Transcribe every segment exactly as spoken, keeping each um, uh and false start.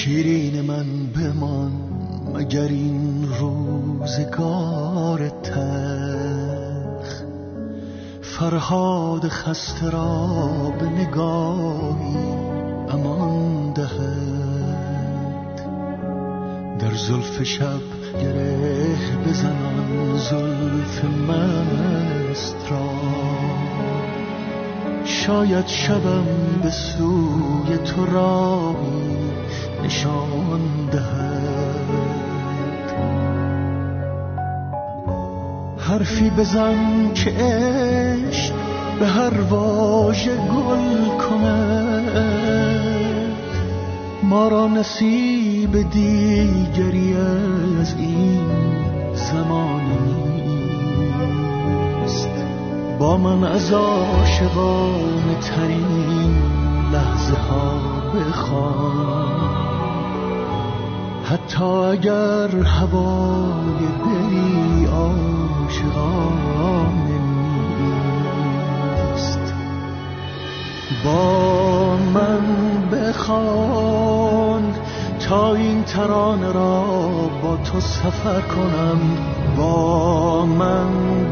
شیرین من بمان مگر این روزگار تلخ، فرهاد خسته را به نگاهی امان دهد. در زلف شب گره بزنان زلف مست را، شاید شبم به سوی تو راهی نشان دهد. حرفی بزن که عشق به هر واژه گل کند، ما را نصیب دیگری از این زمانه نیست. با من از عاشقانه ترین لحظه ها بخوان، حتی اگر هوای دلی عاشقانه نیست. با من بخوان تا این ترانه را با تو سفر کنم. با من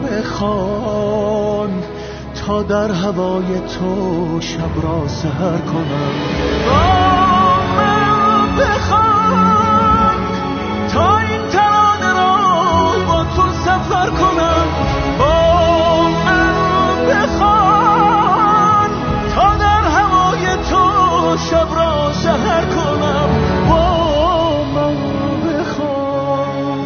بخوان تا در هوای تو شب را سحر کنم. با من بخوان تا این ترانه را با تو سفر کنم. با من بخوان تا در هوای تو شب را سحر کنم. با من بخوان.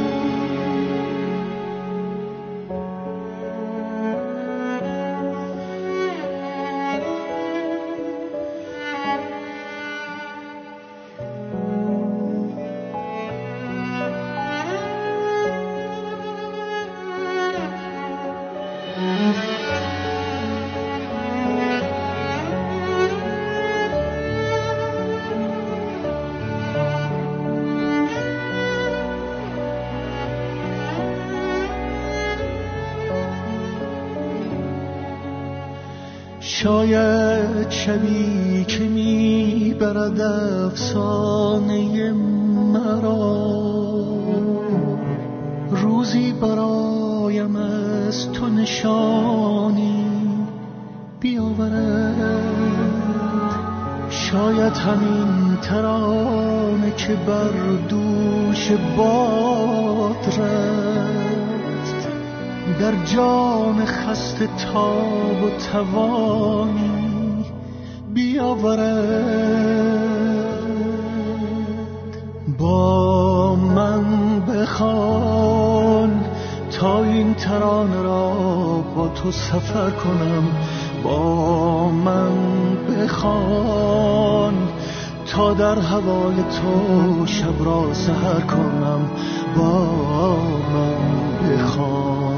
شاید شبی که میبرد افسانه مرا، روزی برایم از تو نشانی بیاورد. شاید همین ترانه که بر دوش باد رفت، در جان خسته تاب و توانی بیاورد. با من بخوان تا این ترانه را با تو سفر کنم. با من بخوان تا در هوای تو شب را سحر کنم. با من بخوان.